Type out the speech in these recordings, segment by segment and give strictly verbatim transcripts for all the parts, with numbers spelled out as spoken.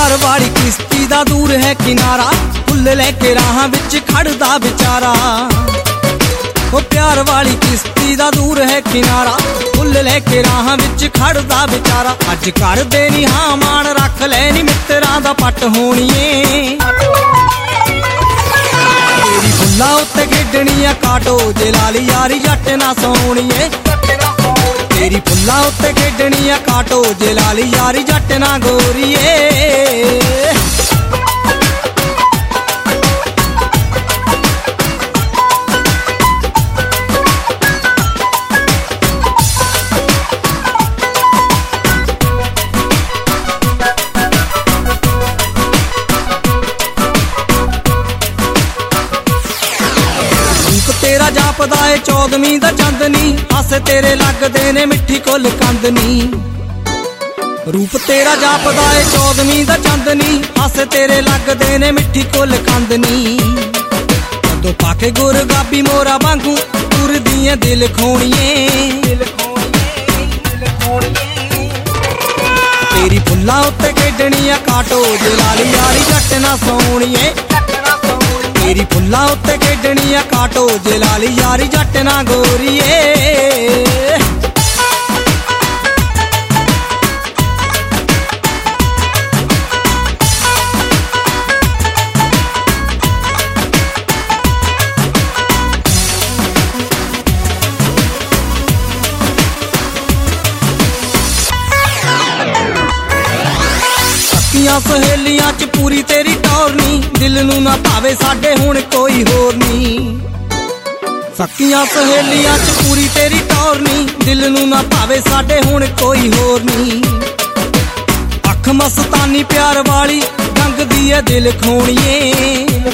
प्यार वाली किश्ती दा दूर है किनारा, फुल लेके राहां विच खड़दा बेचारा। ओ प्यार वाली किश्ती दा दूर है किनारा, फुल लेके राहां विच खड़दा बेचारा। अज कर दे नी हां मान रख ले नी मित्तरां दा पट होणीए। तेरी फुल्लां उत्ते खेडणीआ काटो जे लाली यारी जट ना सोणीए। तेरी फुल्लां उत्ते खेडणीआ काटो जे लाली यारी जट ना गोरीए। तेरा जापदा है चौदवीं दा चंदनी, हस तेरे लगदे ने मिठी कुल कंदनी। रूप तेरा जापदा है चौदवीं दा चंदनी, हस तेरे लगदे ने मिठी कुल कंदनी। तो पाके गुर गाबी मोरा वांगू तुरदी ऐ दिल खोणीए। तेरी फुल्लां उत्ते खेडणीआ काटो जे लाली यारी जट ना सोणीए। तेरी फुल्लां उत्ते खेडणीआ काटो जे लाली यारी जट ना गोरीए। सहेलियां च पूरी तेरी टौर नी, दिल नू ना भावे साडे हुण कोई होर नी। सकियां सहेलियां च पूरी तेरी टौर नी, दिल नू ना भावे साडे हुण कोई होर नी। अख मस्तानी प्यार वाली रंगदी ऐ दिल खोणीए।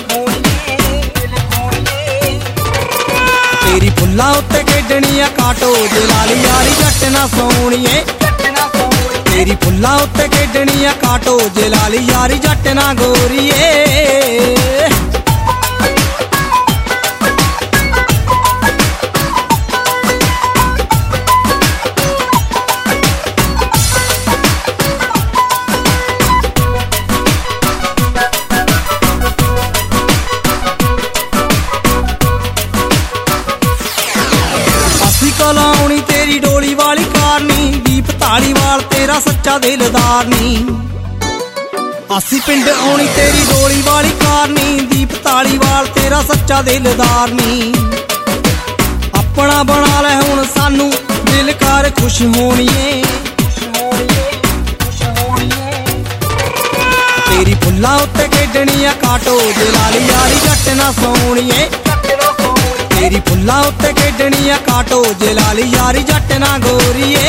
तेरी फुल्लां उत्ते खेडणीआ काटो जे लाली यारी जट ना सोणीए। तेरी फुल्लां उत्ते खेडणीआ काटो जे लाली यारी जट ना गोरीए। लाउणी तेरी डोली वाली कारनी, दीप धालीवाल तेरा सच्चा दिलदार नी। आसी पिंड आउणी तेरी डोली वाली कारनी, दीप धालीवाल तेरा सच्चा दिलदार नी। अपना बना ले हुण सानू दिल कर खुश होणीए। तेरी फुल्लां उत्ते खेडणीआ काटो जे लाली यारी जट ना सोणीए। तेरी फुल्लां उत्ते खेडणीआ काटो जे लाली यारी जट ना गोरीए।